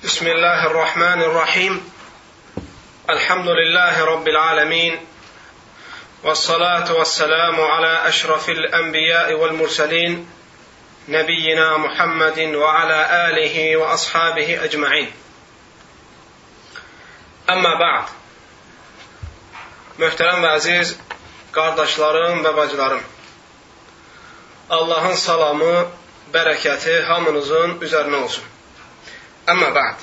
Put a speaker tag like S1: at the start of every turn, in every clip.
S1: بسم الله الرحمن الرحيم الحمد لله رب العالمين والصلاة والسلام على أشرف الأنبياء والمرسلين نبينا محمد وعلى آله وأصحابه أجمعين أما بعد Möhtərəm və əziz qardaşlarım və bacılarım, Allahın salamı, bərəkəti hamınızın üzərinə olsun. Əmmə bə'd.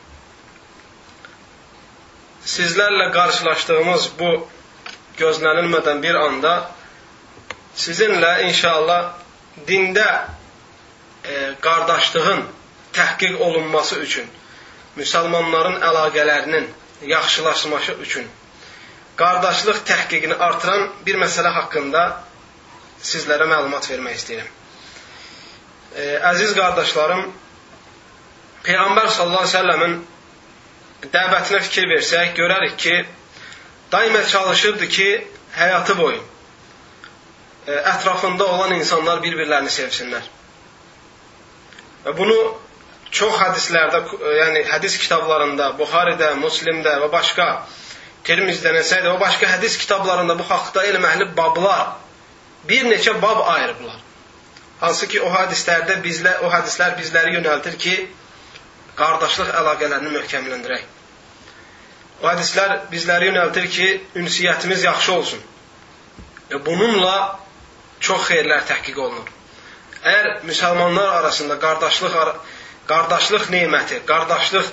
S1: Sizlərlə qarşılaşdığımız bu gözlənilmədən bir anda sizinlə inşallah dində qardaşlığın təhqiq olunması üçün, müsəlmanların əlaqələrinin yaxşılaşması üçün qardaşlıq təhqiqini artıran bir məsələ haqqında sizlərə məlumat vermək istəyirəm. Əziz qardaşlarım, Peyğəmbər sallallahu əleyhi və səlləmin dəvətinə fikir versək, görərik ki, daimə çalışırdı ki, həyatı boyu ətrafında olan insanlar bir-birlərini sevsinlər. Və bunu çox hədislərdə, yəni hədis kitablarında, Buxaridə, Müslimdə və başqa Tirmizdə, Nəsəidə və başqa hədis kitablarında bu haqda elm əhli bablar, bir neçə bab ayırıblar. Hansı ki, o hədislər bizləri yönəltir ki, qardaşlıq əlaqələrini möhkəmləndirək. O hədislər bizləri yönəltir ki, ünsiyyətimiz yaxşı olsun. Bununla çox xeyirlər təhqiq olunur. Əgər müsəlmanlar arasında qardaşlıq neməti, qardaşlıq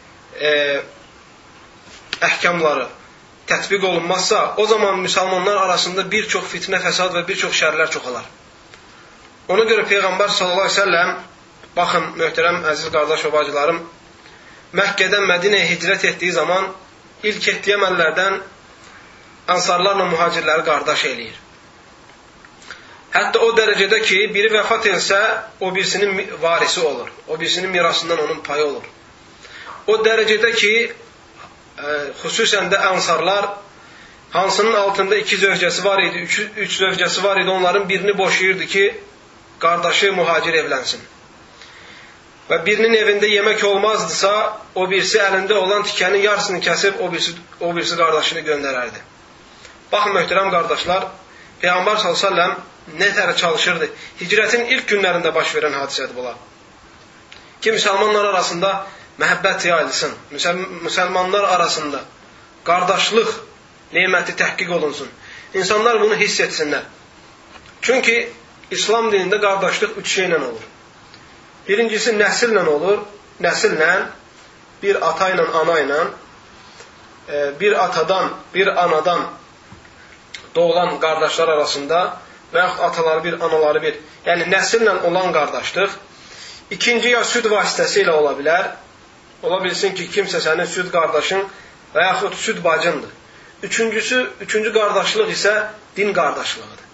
S1: əhkamları tətbiq olunmazsa, o zaman müsəlmanlar arasında bir çox fitnə, fəsad və bir çox şərlər çoxalar. Ona görə Peyğəmbər sallallahu əleyhi və səlləm, baxın, möhtərəm əziz qardaş və bacılarım, Məkkədən Mədinəyə hicrət etdiyi zaman ilk etdiyi əməllərdən ənsarlarla mühacirləri qardaş eləyir. Hətta o dərəcədə ki, biri vəfat etsə, o birisinin varisi olur. O birisinin mirasından onun payı olur. O dərəcədə ki, xüsusən də ənsarlar, hansının altında 2 zövcəsi var idi, 3 zövcəsi var idi, onların birini boşayırdı ki, qardaşı mühacir evlənsin. Və birinin evində yemək olmazdısa, o birisi əlində olan tikənin yarısını kəsib, o birisi qardaşını göndərərdi. Baxın, möhtərəm qardaşlar, Peyğəmbər s.ə.v nə tərə çalışırdı? Hicrətin ilk günlərində baş verən hadisədir bunlar. Ki, müsəlmanlar arasında məhəbbət yayılsın, müsəlmanlar arasında qardaşlıq neməti təhqiq olunsun. İnsanlar bunu hiss etsinlər. Çünki İslam dinində qardaşlıq 3 şeylə olur. Birincisi nəsillə olur, nəsillə, bir ata ilə, ana ilə, bir atadan, bir anadan doğulan qardaşlar arasında və yaxud ataları bir, anaları bir, yəni nəsillə olan qardaşlıq. İkinci, ya süd vasitəsilə ola bilər, ola bilsin ki, kimsə sənin süd qardaşın və yaxud süd bacındır. Üçüncü qardaşlıq isə din qardaşlığıdır.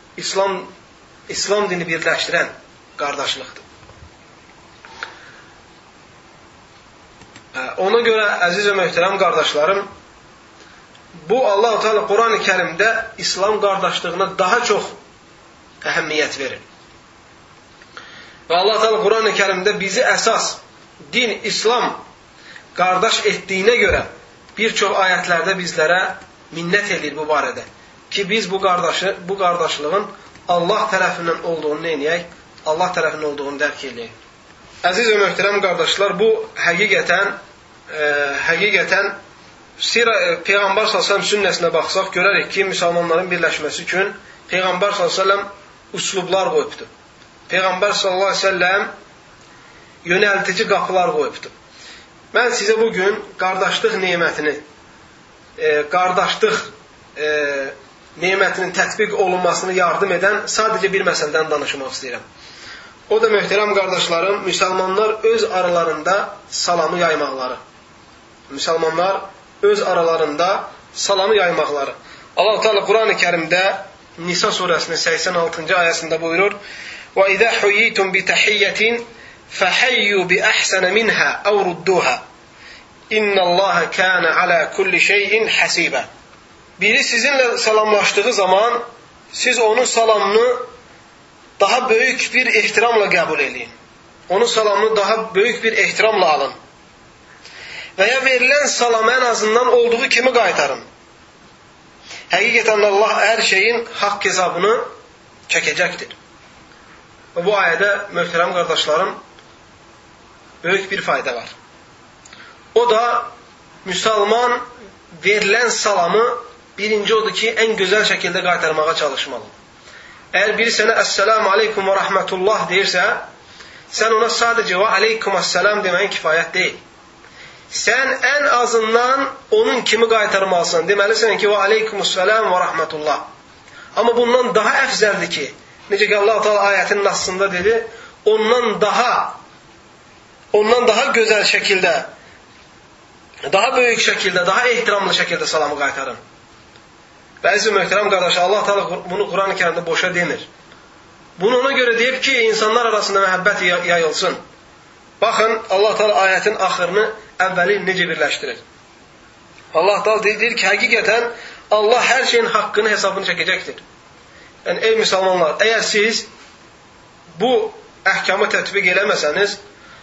S1: İslam dini birləşdirən qardaşlıqdır. Ona görə, əziz və möhtərəm qardaşlarım, bu Allah-u Teala Quran-ı Kərimdə İslam qardaşlığına daha çox əhəmiyyət verir. Və Allah-u Teala Quran-ı Kərimdə bizi əsas din, İslam qardaş etdiyinə görə bir çox ayətlərdə bizlərə minnət edir bu barədə. Ki, biz bu qardaşlığın Allah tərəfindən olduğunu neyinəyək? Allah tərəfindən olduğunu dərk edək. Əziz və möhtərəm qardaşlar, bu həqiqətən Peyğəmbər s.ə.v sünnəsinə baxsaq, görərik ki, müsəlmanların birləşməsi üçün Peyğəmbər s.ə.v üslublar qoyubdur. Peyğəmbər s.ə.v yönəltici qapılar qoyubdur. Mən sizə bugün qardaşlıq nemətini, nemətinin tətbiq olunmasını yardım edən sadəcə bir məsələdən danışmaq istəyirəm. O da möhtərəm qardaşlarım, müsəlmanlar öz aralarında salamı yaymaqları. Müsəlmanlar öz aralarında salamı yaymaqları. Allah-u Teala Quran-ı Kərimdə Nisa surəsinin 86-cı ayəsində buyurur: "Və izə huyyitum bi tahiyyatin fəhayyu bi ahsana minha aw rudduha. İnnallaha kana ala kulli şeyin hasiba." Biri sizinlə salamlaşdığı zaman siz onun salamını daha böyük bir ehtiramla qəbul edin. Onun salamını daha böyük bir ehtiramla alın. və ya verilən salamı ən azından olduğu kimi qaytarın. Həqiqətən Allah hər şeyin haqq hesabını çəkəcəkdir. Və bu ayədə, möhtərəm qardaşlarım, böyük bir fayda var. O da, müsəlman verilən salamı birinci odur ki, ən gözəl şəkildə qaytarmağa çalışmalı. Əgər biri sənə Əssəlamu aleykum və rəhmətullah deyirsə, sən ona sadəcə və aleykum əssalam deməyin kifayət deyil. Sən ən azından onun kimi qaytarmalısın. Deməlisən ki, və aleykumussalam və rəhmətullah. Amma bundan daha əfzəldir ki, necə ki Allah-u Teala ayətinin aslında dedi, ondan daha gözəl şəkildə, daha böyük şəkildə, daha ehtiramlı şəkildə salamı qaytarın. Və əziz möhtərəm qardaşlar, Allah Teala bunu Quran-ı Kərimdə boşa demir. Bunu ona görə deyib ki, insanlar arasında məhəbbət yayılsın. Baxın, Allah Teala ayətin axırını əvvəli necə birləşdirir. Allah Teala deyir ki, həqiqətən Allah hər şeyin haqqını, hesabını çəkəcəkdir. Yəni, ey müsəlmanlar, əgər siz bu əhkamı tətbiq eləməsəniz,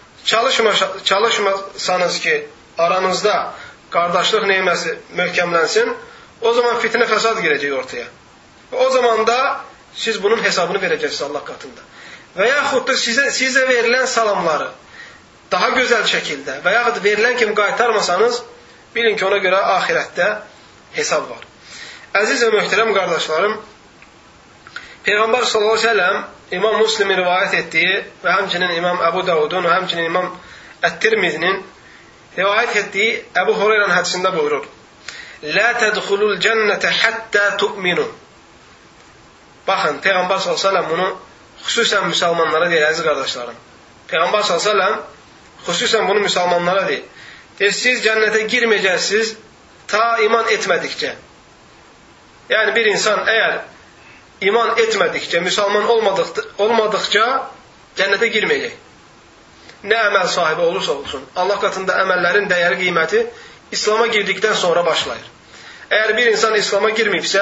S1: çalışmasanız ki, aranızda qardaşlıq neyməsi möhkəmlənsin, o zaman fitnə fəsad girəcək ortaya. O zaman da siz bunun hesabını verəcəksiniz Allah qatında. Və yaxud da sizə verilən salamları daha gözəl şəkildə və yaxud verilən kimi qaytarmasanız, bilin ki, ona görə axirətdə hesab var. Əziz və möhtərəm qardaşlarım, Peyğəmbər sallallahu əleyhi və səlləm İmam Müslimin rivayət etdiyi və həmçinin İmam Əbu Davudun və həmçinin İmam Ət-Tirmizinin rivayət etdiyi Əbu Hureyranın hədisində buyurur: "La tədxulul cənnətə həttə tu'minu." Baxın, Peyğəmbər sallallahu əleyhi və səlləm bunu xüsusən müsəlmanlara deyir, əziz qardaşlarım. Peyğəmbər sallallahu əleyhi və səlləm xüsusən bunu müsəlmanlara deyir. Deyir, siz cənnətə girməyəcəksiniz ta iman etmədikcə. Yəni bir insan əgər iman etmədikcə, müsəlman olmadıqca cənnətə girməyəcək. Nə əməl sahibi olursa olsun. Allah qatında əməllərin dəyəri, qiyməti İslam'a girdikdən sonra başlayır. Əgər bir insan İslam'a girməyibsə,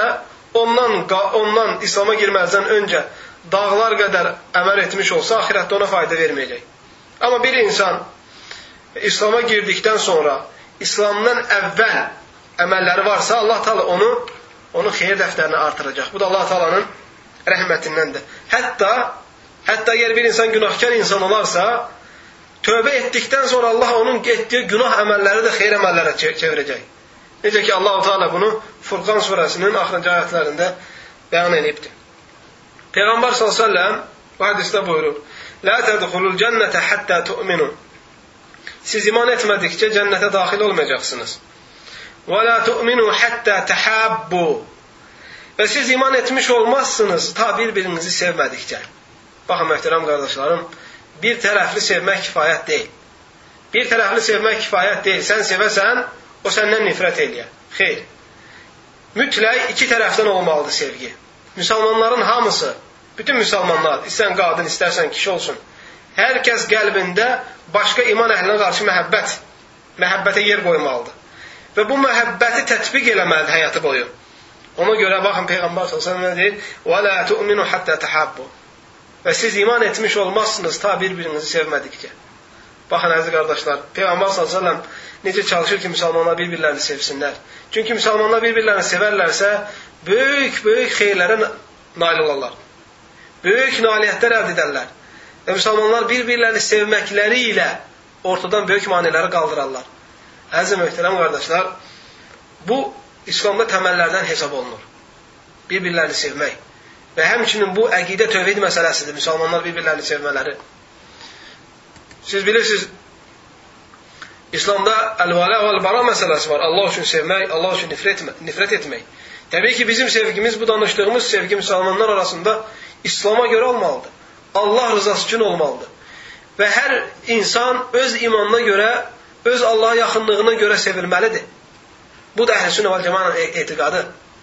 S1: ondan İslam'a girməzdən öncə dağlar qədər əməl etmiş olsa, axirətdə ona fayda verməyəcək. Amma bir insan İslam'a girdikdən sonra, İslamdan əvvəl əməlləri varsa, Allah Teala onu xeyir dəftərinə artıracaq. Bu da Allah Teala'nın rəhmətindəndir. Hətta əgər bir insan günahkar insan olarsa, tövbə etdikdən sonra Allah onun etdiyi günah əməlləri də xeyir əməllərə çevirəcək. Necə ki Allah Teala bunu Furqan surəsinin axırıncı ayətlərində bəyan edibdir. Peyğəmbər sallallahu əleyhi və səlləm bu hədisdə buyurur: "La tədxulul cənnətə həttə tu'minu." Siz iman etmədikcə cənnətə daxil olmayacaqsınız. "Və la tu'minu həttə təhabbu." Və siz iman etmiş olmazsınız ta bir-birinizi sevmədikcə. Baxın möhtərəm qardaşlarım, bir tərəfli sevmək kifayət deyil. Bir tərəfli sevmək kifayət deyil. Sən sevəsən, o səndən nifrət eləyər. Xeyr. Mütləq iki tərəfdən olmalıdır sevgi. Müsəlmanların hamısı, bütün müsəlmanlar, istərsən qadın, istərsən kişi olsun, hər kəs qəlbində başqa iman əhlinə qarşı məhəbbətə yer qoymalıdır. Və bu məhəbbəti tətbiq eləməlidir həyatı boyu. Ona görə baxın Peyğəmbər sallallahu əleyhi və səlləm deyir: "Və la tu'minu hatta tahabbu." Və siz iman etmiş olmazsınız ta bir-birinizi sevmədikcə. Baxın əziz qardaşlar, Peyğəmbər sallallahu əleyhi və səlləm necə çalışır ki, müsəlmanlar bir-birlərini sevsinlər. Çünki müsəlmanlar bir-birlərini sevərlərsə, böyük xeyirlərə nail olarlar. Böyük nailiyyətlər əldə edərlər. Və müsəlmanlar bir-birlərini sevməkləri ilə ortadan böyük maneələri qaldırarlar. Əziz möhtərəm qardaşlar, bu İslamda təməllərdən hesab olunur. Bir-birlərini sevmək. Və həmçinin bu əqidə tövhid məsələsidir, müsəlmanlar bir-birlərini sevmələri. Siz bilirsiniz, İslamda əl-vələ və əl-bara məsələsi var. Allah üçün sevmək, Allah üçün nifrət etmək. Təbii ki, bizim sevgimiz, bu danışdığımız sevgi müsəlmanlar arasında İslam'a görə olmalıdır. Allah rızası üçün olmalıdır. Və hər insan öz imanına görə, öz Allaha yaxınlığına görə sevilməlidir. Bu da əhl-i-sünnə vəl-cəmaənin etiqadı.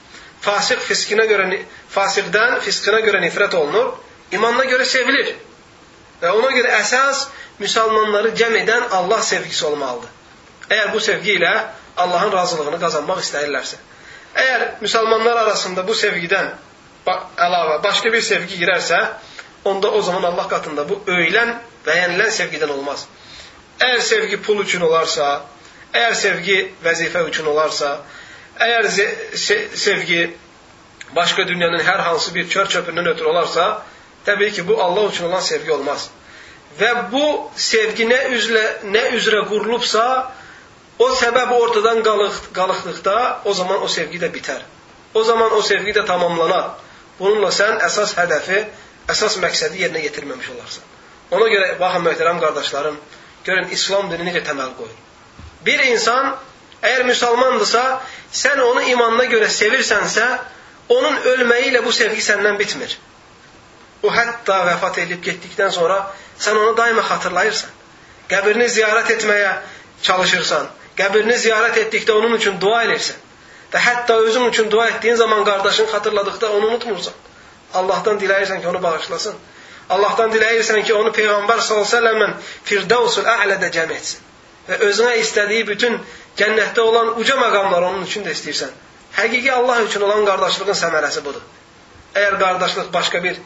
S1: Fasiqdən fisqinə görə nifrət olunur, imanına görə sevilir. Və ona görə əsas müsəlmanları cəm edən Allah sevgisi olmalıdır. Əgər bu sevgi ilə Allahın razılığını qazanmaq istəyirlərsə. Əgər müsəlmanlar arasında bu sevgidən əlavə başqa bir sevgi girərsə, onda o zaman Allah qatında bu öyülən, bəyənilən sevgidən olmaz. Əgər sevgi pul üçün olarsa, Əgər sevgi vəzifə üçün olarsa, əgər sevgi başqa dünyanın hər hansı bir kör-çöpündən ötürü olarsa, təbii ki, bu Allah üçün olan sevgi olmaz. Və bu sevgi nə üzrə qurulubsa, o səbəb ortadan qalıqdıqda, o zaman o sevgi də bitər. O zaman o sevgi də tamamlanar. Bununla sən əsas hədəfi, əsas məqsədi yerinə yetirməmiş olarsan. Ona görə, baxın, möhtərəm qardaşlarım, görün, İslam dini necə təməl qoyur. Bir insan, əgər müsəlmandırsa, sən onu imanına görə sevirsənsə, onun ölməyi ilə bu sevgi səndən bitmir. O, hətta vəfat edib getdikdən sonra sən onu daima xatırlayırsan. Qəbrini ziyarət etməyə çalışırsan. Qəbrini ziyarət etdikdə onun üçün dua edirsən. Və hətta özün üçün dua etdiyin zaman qardaşını xatırladıqda onu unutmursan. Allahdan diləyirsən ki, onu bağışlasın. Allahdan diləyirsən ki, onu Peyğəmbər s.ə.v-lə Firdevsul A'lədə cəm etsin. Və özünə istədiyi bütün cənnətdə olan uca məqamları onun üçün də istəyirsən. Həqiqi Allah üçün olan qardaşlığın səmərəsi budur. Əgər qardaşlıq başqa bir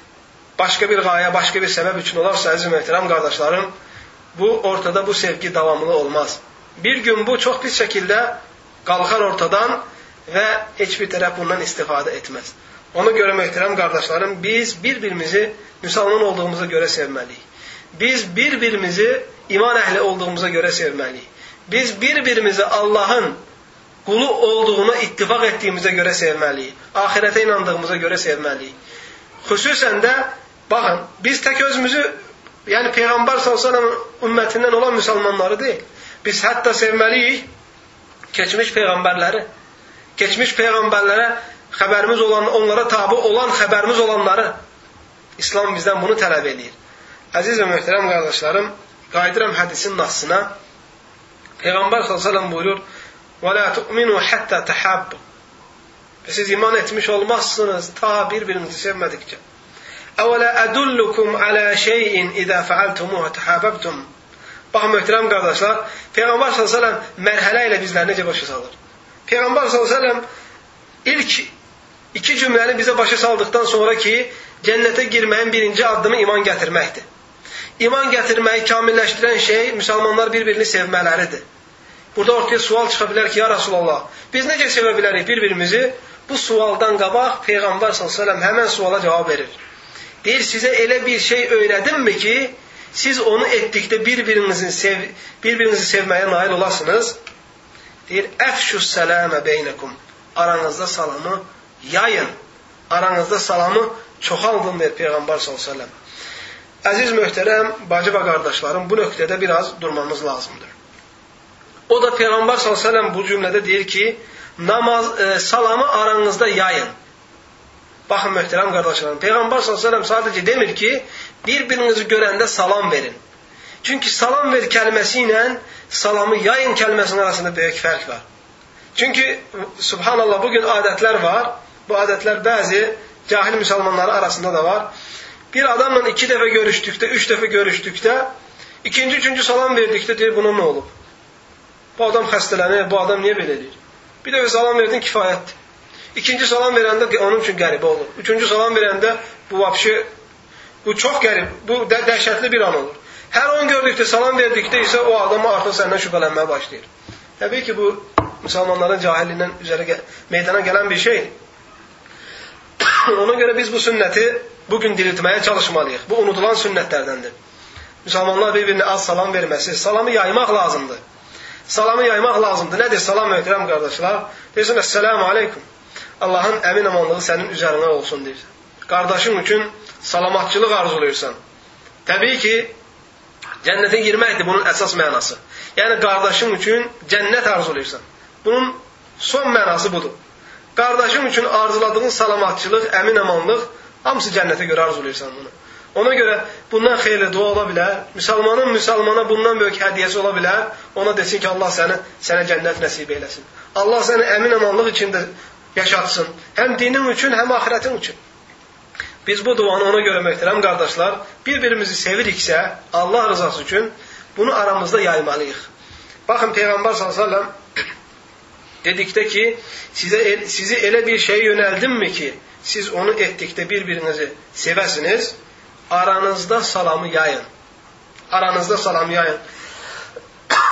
S1: qayə, başqa bir səbəb üçün olarsa, əziz möhtərəm qardaşlarım, bu ortada bu sevgi davamlı olmaz. Bir gün bu çox pis şəkildə qalxar ortadan və heç bir tərəf bundan istifadə etməz. Ona görə möhtərəm qardaşlarım, biz bir-birimizi müsəlman olduğumuza görə sevməliyik. Biz bir-birimizi iman əhli olduğumuza görə sevməliyik. Biz bir-birimizi Allahın qulu olduğuna ittifaq etdiyimizə görə sevməliyik. Ahirətə inandığımıza görə sevməliyik. Xüsusən də, baxın, biz tək özümüzü, yəni Peyğəmbər s.ə.v ümmətindən olan müsəlmanları deyil. Biz hətta sevməliyik keçmiş Peyğəmbərləri. Keçmiş Peyğəmbərlərə xəbərimiz olan, onlara tabi olan xəbərimiz olanları. İslam bizdən bunu tələb edir. Əziz və möhtərəm qardaşlarım, qayıdıram hədisin nassına. Peyğəmbər s.ə.v buyurur, وَلَا تُؤْمِنُوا حَتَّى تَحَابُّ. Siz iman etmiş olmazsınız ta bir-birinizi sevmədikcə. أَوَلَا أَدُلُّكُمْ عَلَى شَيْءٍ إِذَا فَعَلْتُمُوهَ تَحَابَبْتُمْ. Baxın, möhtərəm qardaşlar, Peyğəmbər s.ə.v mərhələ ilə bizləri necə başa salır? Peyğəmbər s.ə.v ilk iki cümləni bizə başa saldıqdan sonra ki, cənnətə girməyin birinci addımı iman gətirməkdir. İman gətirməyi kamilləşdirən şey müsəlmanlar bir-birini sevmələridir. Burada ortaya sual çıxa bilər ki, ya Rasulallah, biz necə sevə bilərik bir-birimizi? Bu sualdan qabaq Peyğəmbər s.ə.v həmən suala cavab verir. Deyir, sizə elə bir şey öyrədimmi ki, siz onu etdikdə bir-birinizi sevməyə nail olasınız? Deyir, əfşus sələmə beynəkum. Aranızda salamı yayın. Aranızda salamı çoxaldın, deyir Peyğəmbər s.ə.v. Əziz möhtərəm, bacı və qardaşlarım, bu nöqtədə biraz durmamız lazımdır. O da Peyğəmbər s.ə.v bu cümlədə deyir ki, salamı aranızda yayın. Baxın, möhtərəm qardaşlarım, Peyğəmbər s.ə.v sadəcə demir ki, bir-birinizi görəndə salam verin. Çünki salam ver kəlməsi ilə salamı yayın kəlməsinin arasında böyük fərq var. Çünki, subhanallah, bugün adətlər var. Bu adətlər bəzi cahil müsəlmanları arasında da var. Bir adamla 2 dəfə görüşdükdə, 3 dəfə görüşdükdə, ikinci, üçüncü salam verdikdə deyir, buna nə olub? Bu adam xəstələnir, bu adam niyə belə edir? Bir dəfə salam verdin, kifayətdir. İkinci salam verəndə onun üçün qəribə olur. Üçüncü salam verəndə bu çox qərib, bu dəhşətli bir an olur. Hər on gördükdə, salam verdikdə isə o adam artıq səndən şübhələnməyə başlayır. Təbii ki, bu müsəlmanların cahilliyindən meydana gələn bir şeydir. Ona görə biz bu sünnəti bugün diriltməyə çalışmalıyıq. Bu unutulan sünnətlərdəndir. Müsəlmanlar bir-birinə az salam verməsi, salamı yaymaq lazımdır. Salamı yaymaq lazımdır. Nədir salam, möhtərəm qardaşlar? Deyirsən, əssəlamu aleykum. Allahın əmin amanlığı sənin üzərinə olsun, deyirsən. Qardaşın üçün salamatçılıq arzulayırsan. Təbii ki, cənnətə girməkdir bunun əsas mənası. Yəni, qardaşın üçün cənnət arzulayırsan. Bunun son mənası budur. Qardaşın üçün arzuladığın salamatçılıq, əmin amanlıq, hamısı cənnətə görə arzulayırsan bunu. Ona görə bundan xeyirli dua ola bilər. Müsəlmanın müsəlmana bundan böyük hədiyyəsi ola bilər. Ona desin ki, Allah sənə cənnət nəsib eyləsin. Allah səni əmin amanlıq içində yaşatsın. Həm dinin üçün, həm ahirətin üçün. Biz bu duanı ona görə, möhtərəm qardaşlar, bir-birimizi seviriksə, Allah rızası üçün bunu aramızda yaymalıyıq. Baxın, Peyğəmbər s.ə.v dedikdə ki, sizi elə bir şey yönəldimmi ki, siz onu etdikdə bir-birinizi sevəsiniz, aranızda salamı yayın. Aranızda salamı yayın.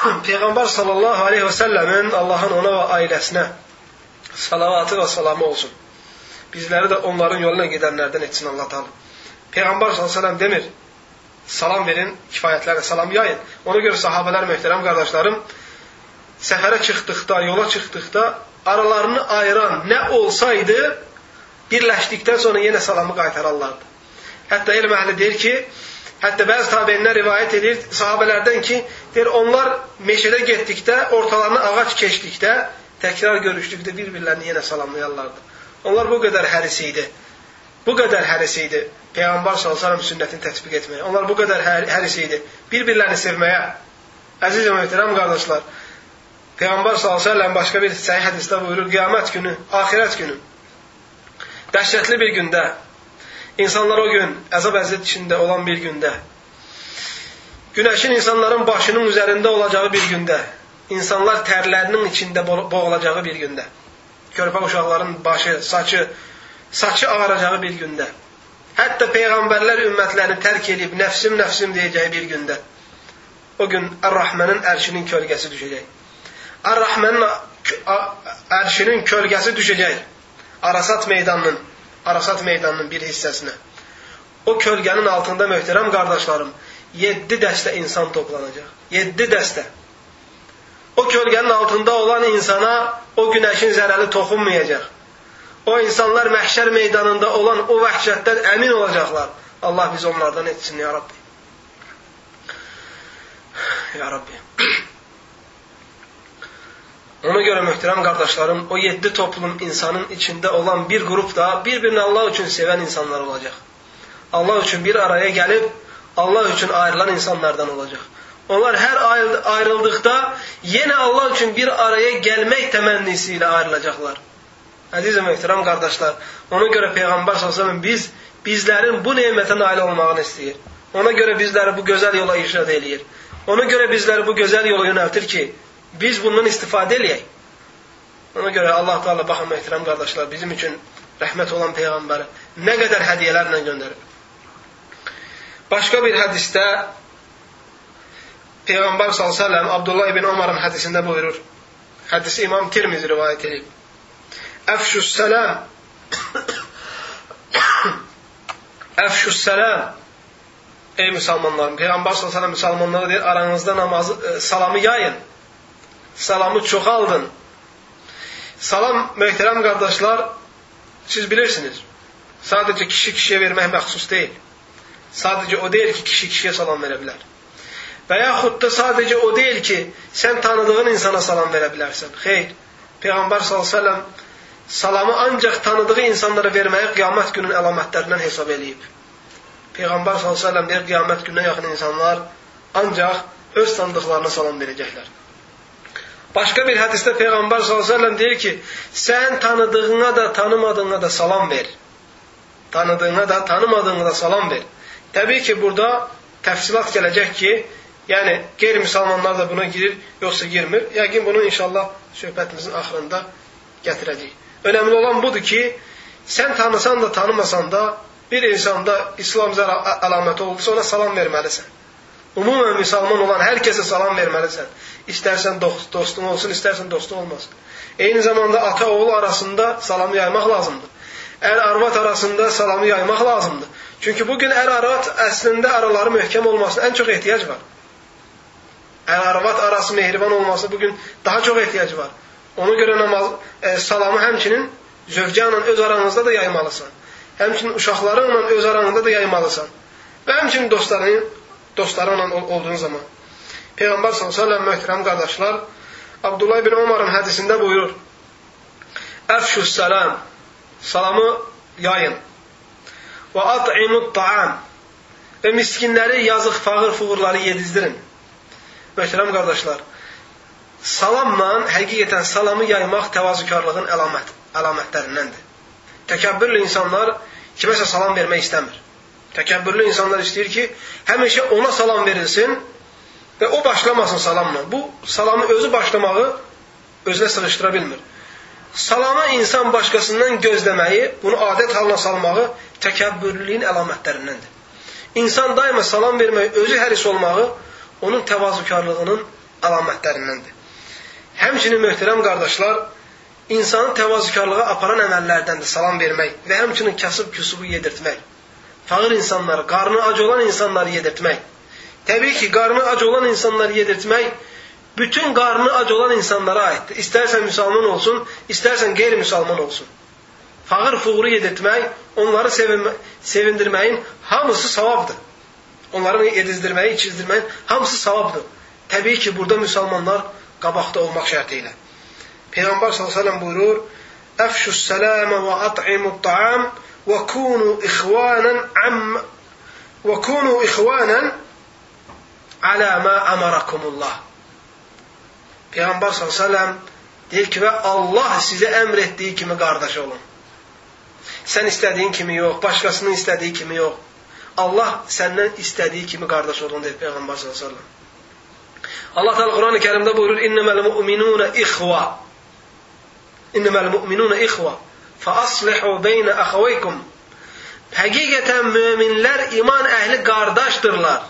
S1: Peyğəmbər sallallahu aleyhi və səlləmin Allahın ona və ailəsinə salavatı və salamı olsun. Bizləri də onların yoluna gedənlərdən etsin Allah Teala. Peyğəmbər sallallahu aleyhi və səlləm demir, salam verin, kifayətlərlə salam yayın. Ona görə sahabələr, möhtərəm qardaşlarım, səfərə çıxdıqda, yola çıxdıqda aralarını ayıran nə olsaydı, birləşdikdən sonra yenə salamı qaytararlardı. Hətta elm əhli deyir ki, hətta bəzi tabeinlər rivayət edir sahabələrdən ki, deyir, onlar meşədə getdikdə, ortalarına ağac keçdikdə, təkrar görüşdükdə bir-birlərini yenə salamlayarlardı. Onlar bu qədər həris idi. Bu qədər həris idi. Peyğəmbər s.ə.v sünnətini tətbiq etməyə. Onlar bu qədər həris idi. Bir-birlərini sevməyə. Əziz və möhtərəm qardaşlar, Peyğəmbər s.ə.v başqa bir səhih hədisdə buyurur, qiyamət günü, axirət günü, dəhşətli bir gündə, insanlar o gün əzab-əziyyət içində olan bir gündə, günəşin insanların başının üzərində olacağı bir gündə, insanlar tərlərinin içində boğulacağı bir gündə, körpə uşaqların başı, saçı ağaracağı bir gündə, hətta Peyğəmbərlər ümmətlərini tərk edib nəfsim, nəfsim deyəcəyi bir gündə, o gün Ər-Rahmənin ərşinin kölgəsi düşəcək. Ər-Rahmənin ərşinin kölgəsi düşəcək Arasat meydanının bir hissəsinə. O kölgənin altında, möhtərəm qardaşlarım, 7 dəstə insan toplanacaq. 7 dəstə. O kölgənin altında olan insana o günəşin zərəli toxunmayacaq. O insanlar məhşər meydanında olan o vəhşətdən əmin olacaqlar. Allah bizi onlardan etsin, ya Rabbi. Ya Rabbi. Ona görə möhtərəm qardaşlarım, o 7 toplum insanın içində olan bir qrup da bir-birini Allah üçün sevən insanlar olacaq. Allah üçün bir araya gəlib, Allah üçün ayrılan insanlardan olacaq. Onlar hər ayrıldıqda yenə Allah üçün bir araya gəlmək təmənnisi ilə ayrılacaqlar. Əziz və möhtərəm qardaşlar, ona görə Peyğəmbər s.ə.v bizlərin bu nemətə nail olmağını istəyir. Ona görə bizləri bu gözəl yola irşad eləyir. Ona görə bizləri bu gözəl yola yönəltir ki, biz bundan istifadə eləyək. Ona görə Allah Teala, baxın möhtərəm qardaşlar, bizim üçün rəhmət olan Peyğəmbəri nə qədər hədiyyələrlə göndərir. Başqa bir hədisdə Peyğəmbər s.ə.v Abdullah ibn Ömər'in hədisində buyurur. Hədisi İmam Tirmizi rivayət edir. Əfşüssələm Əfşüssələm Ey müsəlmanlarım, Peyğəmbər s.ə.v müsəlmanlara deyir, aranızda salamı yayın. Salamı çoxaldın. Salam, möhtərəm qardaşlar, siz bilirsiniz, sadəcə kişi kişiyə vermək məxsus deyil. Sadəcə o deyil ki, kişi kişiyə salam verə bilər. Və yaxud da sadəcə o deyil ki, sən tanıdığın insana salam verə bilərsən. Xeyr, Peyğəmbər s.ə.v salamı ancaq tanıdığı insanlara verməyi qiyamət günün əlamətlərindən hesab eləyib. Peyğəmbər s.ə.v deyir, qiyamət gününə yaxın insanlar ancaq öz tanıdıqlarına salam verəcəklər. Başqa bir hədisdə Peyğəmbər s.ə.v deyir ki, sən tanıdığına da, tanımadığına da salam ver. Tanıdığına da, tanımadığına da salam ver. Təbii ki, burada təfsilat gələcək ki, yəni qeyri-müsəlmanlar da buna girir, yoxsa girmir. Yəqin bunu inşallah söhbətimizin axırında gətirəcəyik. Önəmli olan budur ki, sən tanısan da, tanımasan da, bir insanda İslam əlaməti oldusa, ona salam verməlisən. Umumən müsəlman olan hər kəsə salam verməlisən. İstərsən dostun olsun, istərsən dostun olmasın. Eyni zamanda ata-oğul arasında salamı yaymaq lazımdır. Ər-arvad arasında salamı yaymaq lazımdır. Çünki bugün ər-arvad əslində araları möhkəm olmasına ən çox ehtiyac var. Ər-arvad arası mehriban olması bugün daha çox ehtiyac var. Ona görə salamı həmçinin zövcənlə öz aranızda da yaymalısan. Həmçinin uşaqlarınla öz aranda da yaymalısan. Və həmçinin dostlarınla olduğun zaman. Peyğəmbər s.ə.v möhtərəm qardaşlar, Abdullah ibn Ömər'in hədisində buyurur, Əfşüssələm, salamı yayın, və at'imut ta'am, və miskinləri, yazıq, fağır, fuğurları yedizdirin. Möhtərəm qardaşlar, salamla, həqiqətən salamı yaymaq təvazükarlığın əlamətlərindəndir. Təkəbbürlü insanlar kiməsə salam vermək istəmir. Təkəbbürlü insanlar istəyir ki, həmişə ona salam verilsin və o başlamasın salamla. Bu, salamı özü başlamağı özünə sığışdıra bilmir. Salamı insan başqasından gözləməyi, bunu adət halına salmağı təkəbbürlüyün əlamətlərindəndir. İnsan daima salam verməyi, özü həris olmağı onun təvazükarlığının əlamətlərindəndir. Həmçinin möhtərəm qardaşlar, insanı təvazökarlığa aparan əməllərdəndir salam vermək və həmçinin kasıb-küsubu yedirtmək. Fağır insanları, qarnı ac olan insanları yedirtmək. Təbii ki, qarnı ac olan insanları yedirtmək bütün qarnı ac olan insanlara aiddir. İstərsən müsəlman olsun, istərsən qeyri-müsəlman olsun. Fağır fuğuru yedirtmək, onları sevindirməyin hamısı savabdır. Onları yedizdirməyi, içizdirməyin hamısı savabdır. Təbii ki, burada müsəlmanlar qabaqda olmaq şərti ilə. Peyğəmbər s.ə.v buyurur: "Əfşus sələmə və at'imut ta'am və kunu ixvanən alə mə əmarakumullah." Peyğəmbər s.ə.v deyir ki, və Allah sizə əmr etdiyi kimi qardaş olun. Sən istədiyin kimi yox, başqasının istədiyi kimi yox. Allah səndən istədiyi kimi qardaş olun, deyir Peyğəmbər s.ə.v. Allah Teala Quran-ı Kərimdə buyurur: "İnneməl mu'minun ikhwa. İnneməl mu'minun ikhwa. Fa aslihu beynə axavaykum." Həqiqətən möminlər, iman əhli qardaşdırlar.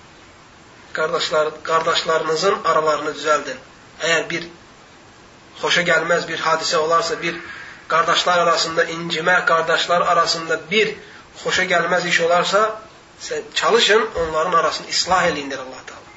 S1: Qardaşlarınızın aralarını düzəldin. Əgər bir xoşa gəlməz bir hadisə olarsa, bir qardaşlar arasında incimə, qardaşlar arasında bir xoşa gəlməz iş olarsa, çalışın onların arasını islah eləyin, deyir Allah Teala.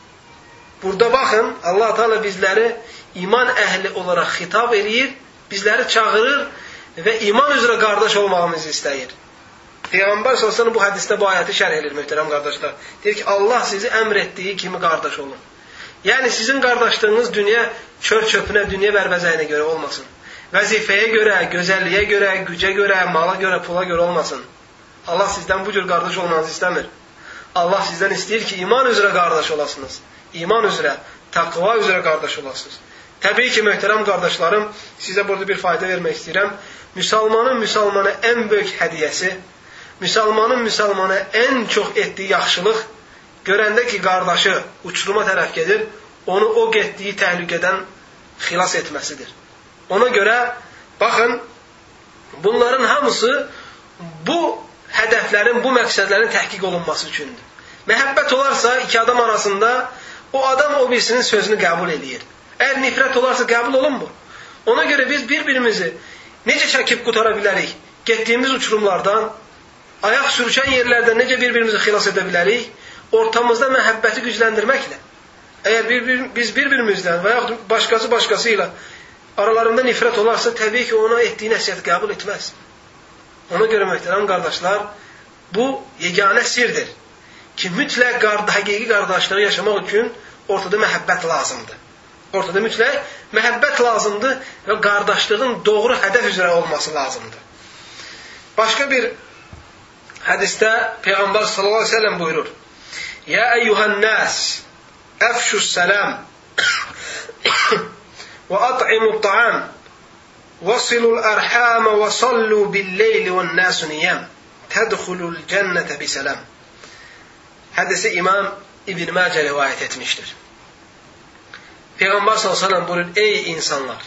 S1: Burada baxın, Allah Teala bizləri iman əhli olaraq xitab eləyir, bizləri çağırır və iman üzrə qardaş olmağımızı istəyir. Peyğəmbər s.ə.v bu hədisdə bu ayəti şərh edir, möhtərəm qardaşlar. Deyir ki, Allah sizi əmr etdiyi kimi qardaş olun. Yəni sizin qardaşlığınız dünya çör-çöpünə, dünya bərbəzəyinə görə olmasın. Vəzifəyə görə, gözəlliyə görə, gücə görə, mala görə, pula görə olmasın. Allah sizdən bu cür qardaş olmanızı istəmir. Allah sizdən istəyir ki, iman üzrə qardaş olasınız. İman üzrə, taqva üzrə qardaş olasınız. Təbii ki, möhtərəm qardaşlarım, sizə burada bir fayda vermək istəyirəm. Müsəlmanın müsəlmana ən böyük hədiyəsi, müsəlmanın müsəlmana ən çox etdiyi yaxşılıq, görəndə ki, qardaşı uçuruma tərəf gedir, onu o getdiyi təhlükədən xilas etməsidir. Ona görə, baxın, bunların hamısı bu hədəflərin, bu məqsədlərin təhqiq olunması üçündür. Məhəbbət olarsa, iki adam arasında, o adam o birisinin sözünü qəbul eləyir. Əgər nifrət olarsa, qəbul olunmur. Ona görə biz bir-birimizi necə çəkib qutara bilərik? Getdiyimiz uçurumlardan, ayaq sürüşən yerlərdən necə bir-birimizi xilas edə bilərik? Ortamızda məhəbbəti gücləndirməklə. Əgər biz bir-birimizdən və yaxud başqası ilə aralarında nifrət olarsa, təbii ki, ona etdiyi nəsihəti qəbul etməz. Ona görə, möhtərəm qardaşlar, bu yeganə sirdir ki, mütləq həqiqi qardaşlığı yaşamaq üçün ortada məhəbbət lazımdır. Ortada mütləq məhəbbət lazımdır və qardaşlığın doğru hədəf üzrə olması lazımdır. Başqa bir hədisdə Peyğəmbər sallallahu əleyhi və səlləm buyurur: "Ya eyyuhan-nas, afşus salam və at'imut ta'am, vasilul arham və sallu bil-leyli ven-nasu niyam, tədxulul cennete bisalam." Hədisi İmam İbn Məcə rivayət etmişdir. Peyğəmbər sallallahu əleyhi və səlləm buyurur: "Ey insanlar,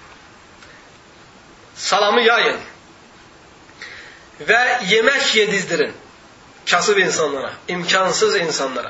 S1: salamı yayın və yemək yedizdirin kasıb insanlara, imkansız insanlara.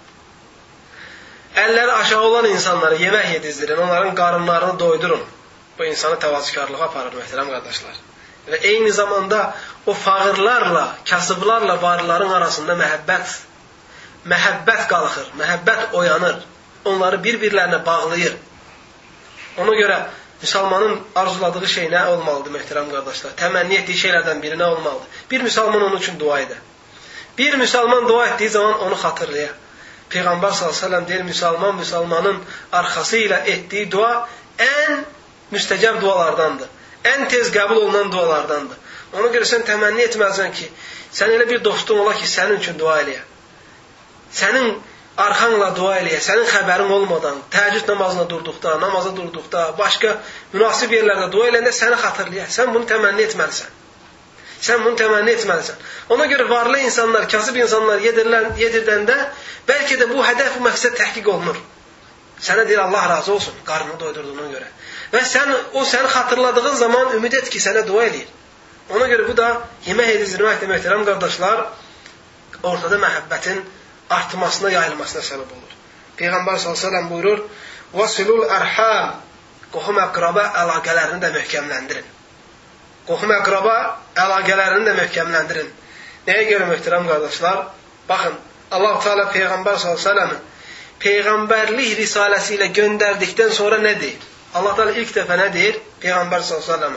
S1: Əlləri aşağı olan insanlara yemək yedizdirin, onların qarınlarını doydurun." Bu insanı təvazökarlığa aparır, möhtərəm qardaşlar. Və eyni zamanda o fağırlarla, kasıblarla varlıların arasında məhəbbət qalxır, məhəbbət oyanır. Onları bir-birlərinə bağlayır. Ona görə müsəlmanın arzuladığı şey nə olmalıdır, möhtərəm qardaşlar? Təmənni etdiyi şeylərdən biri nə olmalıdır? Bir müsəlman onun üçün dua edə. Bir müsəlman dua etdiyi zaman onu xatırlaya. Peyğəmbər s.ə.v deyir, müsəlmanın arxası ilə etdiyi dua ən müstəcəb dualardandır. Ən tez qəbul olunan dualardandır. Ona görə sən təmənni etməlisən ki, sən elə bir dostun ola ki, sənin üçün dua eləyə. Sənin arxanla dua eləyə, sənin xəbərin olmadan, təhəccüd namazına durduqda, namaza durduqda, başqa münasib yerlərdə dua eləyəndə səni xatırlaya. Sən bunu təmənni etməlisən. Sən bunu təmənni etməlisən. Ona görə varlı insanlar, kasıb insanlar yedirdəndə, bəlkə də bu hədəf, bu məqsəd təhqiq olunur. Sənə deyir, Allah razı olsun, qarnını doydurduğuna görə. Və o səni xatırladığın zaman ümid et ki, sənə dua eləyir. Ona görə bu da yemək edizdirməkdir, möhtərəm qardaşlar, ortada məhəbbətin artmasına, yayılmasına səbəb olur. Peyğəmbər s.ə.v buyurur, وَصِلُوا الْأَرْحَامِ Qohum əqraba əlaqələrini də möhkəmləndirin. Qohum əqraba əlaqələrini də möhkəmləndirin. Nəyə görə möhtərəm qardaşlar? Baxın, Allah-u Teala Peyğəmbər s.ə.v Peyğəmbərlik risaləsi ilə göndərdikdən sonra nə deyir? Allah Teala ilk dəfə nə deyir? Peyğəmbər s.ə.və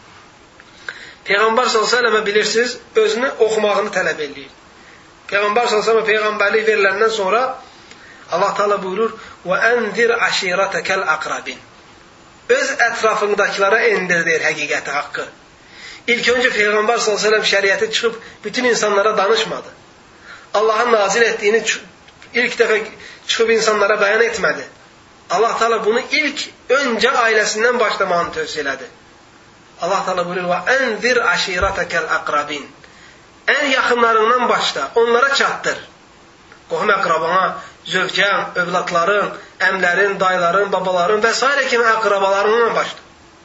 S1: Peyğəmbər s.ə.və bilirsiniz, özünü oxumağını tələb edir. Peyğəmbər s.ə.və Peyğəmbərlik veriləndən sonra Allah Teala buyurur, وَأَنْذِرْ عَشِيرَتَكَ الْأَقْرَبِينَ Öz ətrafındakilara endirdir həqiqəti haqqı. İlk öncə Peyğəmbər s.ə.v şəriəti çıxıb bütün insanlara danışmadı. Allah'ın nazil etdiyini ilk dəfə çıxıb insanlara bəyan etmədi. Allah Teala bunu ilk öncə ailəsindən başlamağını tövsiyə elədi. Allah Teala buyurur, وَأَنْذِرْ عَشِيرَتَكَ الْأَقْرَبِينَ Ən yaxınlarından başla, onlara çatdır. Qohum əqrabana, zövcən, övladların, əmlərin, dayıların, babaların və s. kimi əqrabalarından başla.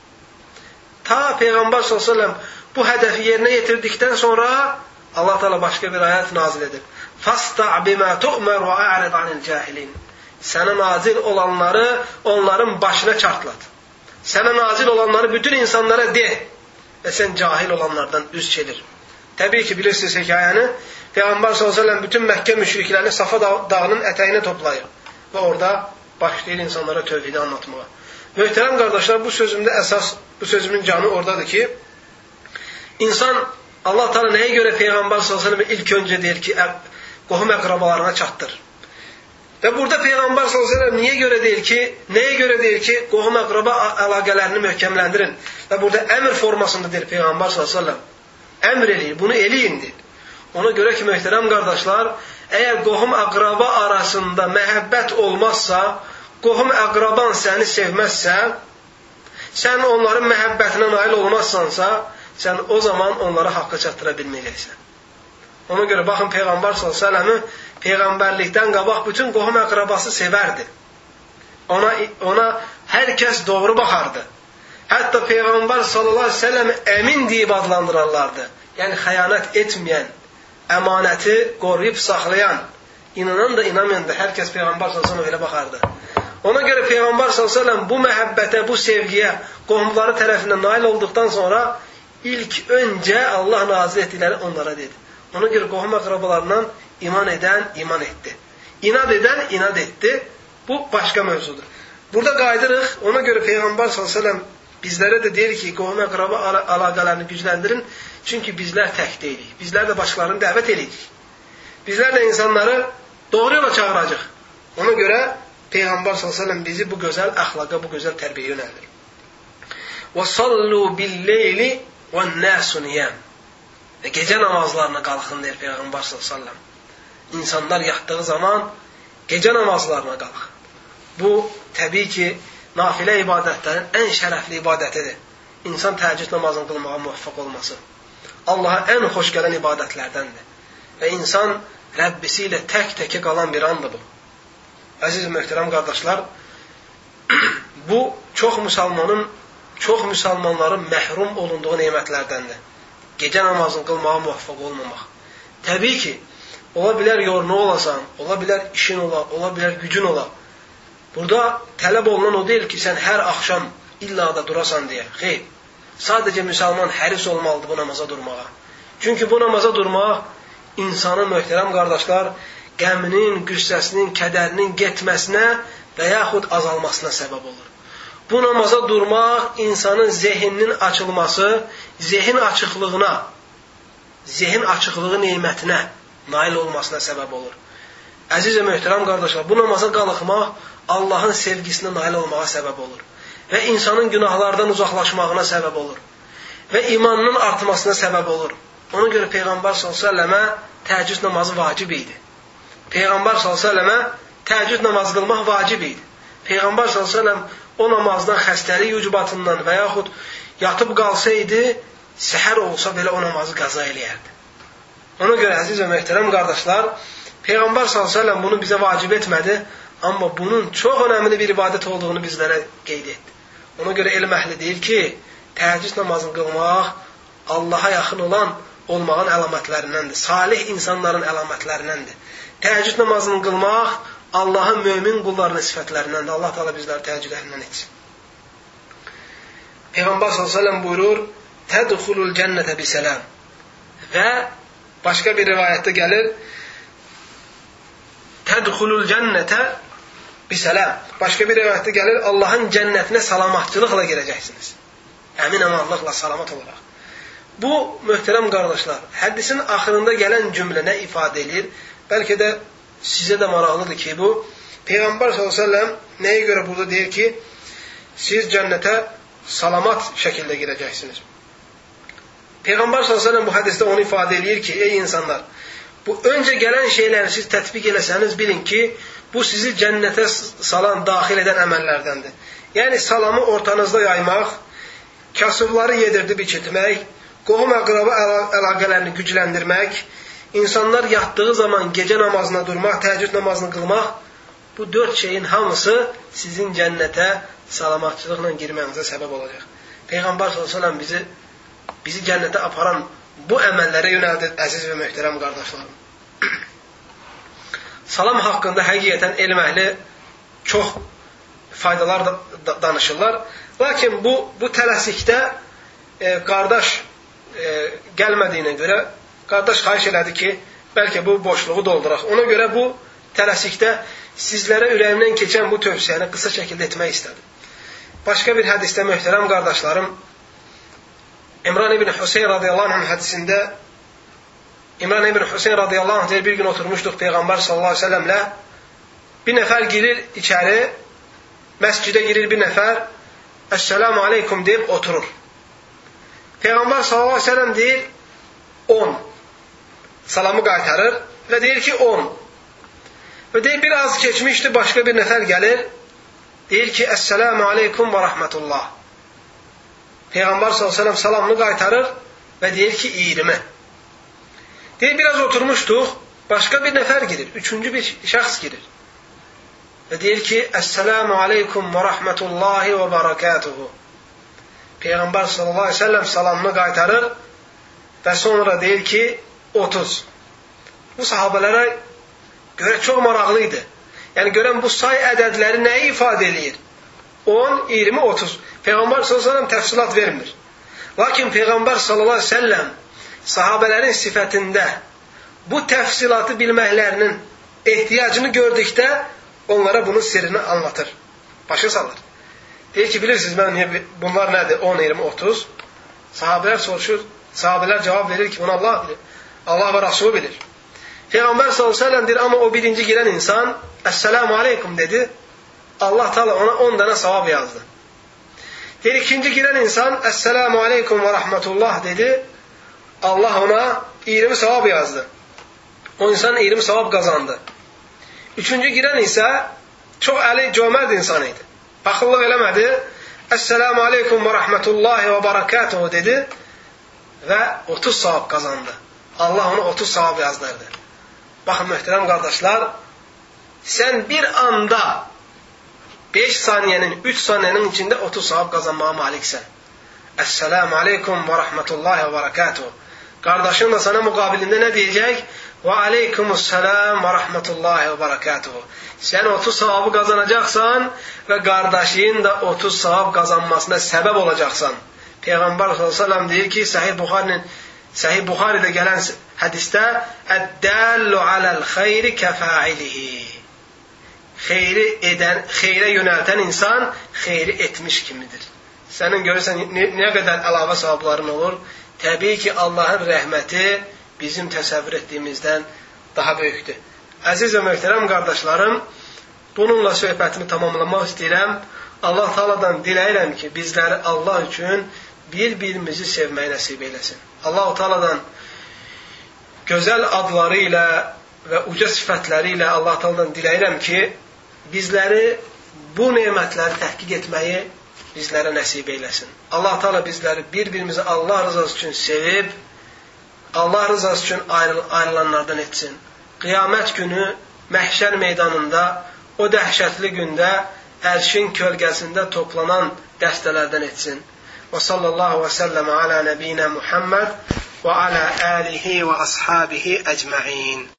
S1: Ta Peyğəmbər s.ə.v bu hədəfi yerinə yetirdikdən sonra Allah Teala başqa bir ayət nazil edir. فَاسْتَعْ بِمَا تُؤْمَرْ وَأَعْرِضْ عَنِ الْجَاهِلِينَ Sənə nazil olanları onların başına çartlat. Sənə nazil olanları bütün insanlara de və sən cahil olanlardan üz çevir. Təbii ki, bilirsiniz hekayəni. Peyğəmbər s.ə.v bütün Məkkə müşriklərini Safa dağının ətəyinə toplayır və orada başlayır insanlara tövhidi anlatmağa. Möhtərəm qardaşlar, bu sözümün canı oradadır ki, insan Allah Teala nəyə görə Peyğəmbər s.ə.v ilk öncə deyir ki, qohum əqrabalarına çatdır. Və burada Peyğəmbər s.ə.v nəyə görə deyir ki, qohum əqraba əlaqələrini möhkəmləndirin. Və burada əmr formasında deyir Peyğəmbər s.ə.v. Əmr eləyir, bunu eləyin deyir. Ona görə ki, möhtərəm qardaşlar, əgər qohum əqraba arasında məhəbbət olmazsa, qohum əqraban səni sevməzsə, sən onların məhəbbətinə nail olmazsansa, sən o zaman onlara haqqı çatdıra bilməyəcəksən. Ona görə baxın, Peyğəmbər s.ə.v Peyğəmbərlikdən qabaq bütün qohum əqrabası sevərdi. Ona hər kəs doğru baxardı. Hətta Peyğəmbər s.ə.v əmin deyib adlandırarlardı. Yəni, xəyanət etməyən, əmanəti qoruyub saxlayan, inanan da inanmayan da hər kəs Peyğəmbər s.ə.v elə baxardı. Ona görə Peyğəmbər s.ə.v bu məhəbbətə, bu sevgiyə qohumları tərəfindən nail olduqdan sonra ilk öncə Allah nazil etdikləri onlara dedi. Ona görə qohum əqrabalarından iman edən iman etdi. İnad edən inad etdi. Bu başqa mövzudur. Burada qayıdırıq. Ona görə Peyğəmbər s.ə.v bizlərə də deyir ki, qohum əqraba əlaqələrini gücləndirin. Çünki bizlər tək deyilik. Bizlər də başqalarını dəvət edirik. Bizlər də insanları doğru yola çağıracaq. Ona görə Peyğəmbər s.ə.v bizi bu gözəl əxlaqa, bu gözəl tərbiyə yönəldir. وَصَلُّوا بِاللَّيْلِ وَالنَّاسُ نِيَامٌ Və gecə namazlarına qalxın deyir Peyğəmbər s.ə.v. İnsanlar yatdığı zaman gecə namazlarına qalxın. Bu, təbii ki, nafilə ibadətlərin ən şərəfli ibadətidir. İnsan təheccüd namazını qılmağa müvəffəq olması. Allaha ən xoş gələn ibadətlərdəndir. Və insan Rəbbisi ilə tək-təkə qalan bir andır bu. Əziz möhtərəm qardaşlar, bu çox müsəlmanların məhrum olunduğu nemətlərdəndir. Gecə namazını qılmağa müvəffəq olmamaq. Təbii ki, ola bilər yorğun olasan, ola bilər işin ola bilər gücün ola. Burada tələb olunan o deyil ki, sən hər axşam illa da durasan deyə. Xeyr. Sadəcə müsəlman həris olmalıdır bu namaza durmağa. Çünki bu namaza durmaq insanın, möhtərəm qardaşlar, qəminin, qüssəsinin, kədərinin getməsinə və yaxud azalmasına səbəb olur. Bu namaza durmaq insanın zehninin açılması, zehin açıqlığı nemətinə nail olmasına səbəb olur. Əziz və möhtərəm qardaşlar, bu namaza qalxmaq Allahın sevgisinə nail olmağa səbəb olur. Və insanın günahlardan uzaqlaşmağına səbəb olur. Və imanının artmasına səbəb olur. Ona görə Peyğəmbər s.ə.və təheccüd namazı vacib idi. Peyğəmbər s.ə.və təheccüd namazı qılmaq vacib idi. Peyğəmbər s.ə.v o namazdan xəstəlik ucubatından və yaxud yatıb qalsaydı, səhər olsa belə o namazı qəza eləyərdi. Ona görə əziz və möhtərəm qardaşlar, Peyğəmbər s.ə.v bunu bizə vacib etmədi, amma bunun çox önəmli bir ibadət olduğunu bizlərə qeyd etdi. Ona görə elm əhli deyir ki, təheccüd namazını qılmaq Allaha yaxın olmağın əlamətlərindəndir. Salih insanların əlamətlərindəndir. Təheccüd namazını qılmaq Allahın mömin qullarının sifətlərindən də Allah Teala bizləri təəccüblərindən etsin. Peyğəmbər s.ə.v buyurur, tədxulul cənnətə bisələm. Və başqa bir rivayətdə gəlir, tədxulul cənnətə bisələm. Başqa bir rivayətdə gəlir, Allahın cənnətinə salamatçılıqla girəcəksiniz. Əmin amanlıqla, salamat olaraq. Bu, möhtərəm qardaşlar, hədisin axırında gələn cümlə nə ifadə edir? Bəlkə də sizə də maraqlıdır ki, bu, Peyğəmbər s.ə.v nəyə görə burada deyir ki, siz cənnətə salamat şəkildə girəcəksiniz. Peyğəmbər s.ə.v bu hədisdə onu ifadə edir ki, ey insanlar, bu öncə gələn şeyləri siz tətbiq eləsəniz, bilin ki, bu sizi cənnətə salan, daxil edən əməllərdəndir. Yəni, salamı ortanızda yaymaq, kasıbları yedirdib içirtmək, qohum-əqraba əlaqələrini gücləndirmək, insanlar yatdığı zaman gecə namazına durmaq, təheccüd namazını qılmaq, bu 4 şeyin hamısı sizin cənnətə salamatçılıqla girməyinizə səbəb olacaq. Peyğəmbər s.ə.v bizi cənnətə aparan bu əməllərə yönəldir, əziz və möhtərəm qardaşlarım. Salam haqqında həqiqətən elm əhli çox faydalar danışırlar. Lakin bu tələsikdə qardaş gəlmədiyinə görə, qardaş xahiş elədi ki, bəlkə bu boşluğu dolduraq. Ona görə bu tələsikdə sizlərə ürəyimdən keçən bu tövsiyəni qısa şəkildə etmək istədim. Başqa bir hədisdə, möhtərəm qardaşlarım, İmran ibn Hüseyn radiyallahu anh hədisində İmran ibn Hüseyn radiyallahu anh deyir, bir gün oturmuşduq Peyğəmbər sallallahu aleyhi ve sellemlə, bir nəfər girir içəri, məscidə girir bir nəfər, Əssəlamu aleykum deyib oturur. Peyğəmbər sallallahu aleyhi ve sellem deyir 10. Salamı qaytarır və deyir ki 10. Və deyir bir az keçmişdi, başqa bir nəfər gəlir, deyir ki Əssəlamu aleykum və rəhmətullah. Peyğəmbər sallallahu aleyhi ve sellem salamını qaytarır və deyir ki 20. Deyir biraz oturmuşduq, başqa bir nəfər girir, üçüncü bir şəxs girir. Və deyir ki Əssəlamu aleykum və rəhmətullahi və barakatuhu. Peyğəmbər sallallahu aleyhi ve sellem salamını qaytarır və sonra deyir ki 30. Bu sahabələrə görə çox maraqlıydı. Yəni görən bu say ədədləri nəyi ifadə edir? 10, 20, 30. Peyğəmbər sallallahu aleyhi ve sellem təfsilat vermir. Lakin Peyğəmbər sallallahu aleyhi ve sellem sahabələrin sifətində bu təfsilatı bilməklərinin ehtiyacını gördükdə onlara bunun sirrini anlatır. Başa salır. Deyir ki, bilirsiniz bunlar nədir? 10, 20, 30. Sahabələr soruşur. Sahabələr cavab verir ki, bunu Allah bilir. Allah və Rasulü bilir. Peyğəmbər sallallahu aleyhi ve sellem deyir, amma o birinci girən insan Əssəlamu aleykum dedi. Allah Teala ona 10 dənə savab yazdı. Deyir, ikinci girən insan Əssəlamu aleykum və rəhmətullah dedi. Allah ona 20 savab yazdı. O insan 20 savab qazandı. Üçüncü girən isə çox əli cömərd insan idi. Baxıllıq eləmədi. Əssəlamu aleykum və rəhmətullahi və barakatuhu dedi və 30 savab qazandı. Allah ona 30 savab yazdırdı. Baxın, möhtərəm qardaşlar, sən bir anda 5 saniyənin, 3 saniyənin içində 30 savab qazanmağa maliksən. Əssəlamu aleykum və rəhmətullahi və barakatuhu. Qardaşın da sana müqabilində nə deyəcək? Və aleykumussalam və rəhmətullahi və barakatuhu. Sən 30 savabı qazanacaqsan və qardaşın da 30 savab qazanmasına səbəb olacaqsan. Peyğəmbər s.ə.v deyir ki, Səhih Buxaridə gələn hədisdə Əddəllu aləl xeyri kəfəilihi. Xeyrə yönəltən insan xeyri etmiş kimidir. Sənin görürsən nə qədər əlavə savabların olur? Təbii ki, Allahın rəhməti bizim təsəvvür etdiyimizdən daha böyükdür. Əziz və möhtərəm qardaşlarım, bununla söhbətimi tamamlamaq istəyirəm. Allah Taala'dan diləyirəm ki, bizləri Allah üçün bir-birimizi sevməyi nəsib eyləsin. Allah Taala'dan gözəl adları ilə və uca sifətləri ilə Allah Taala'dan diləyirəm ki, bizləri bu nemətləri təhqiq etməyi bizlərə nəsib eyləsin. Allah Teala bizləri bir-birimizi Allah rızası üçün sevib, Allah rızası üçün ayrılanlardan etsin. Qiyamət günü məhşər meydanında, o dəhşətli gündə ərşin kölgəsində toplanan dəstələrdən etsin. Və sallallahu və səlləmə alə nəbiyinə Muhammed və alə əlihi və ashabihi əcməin.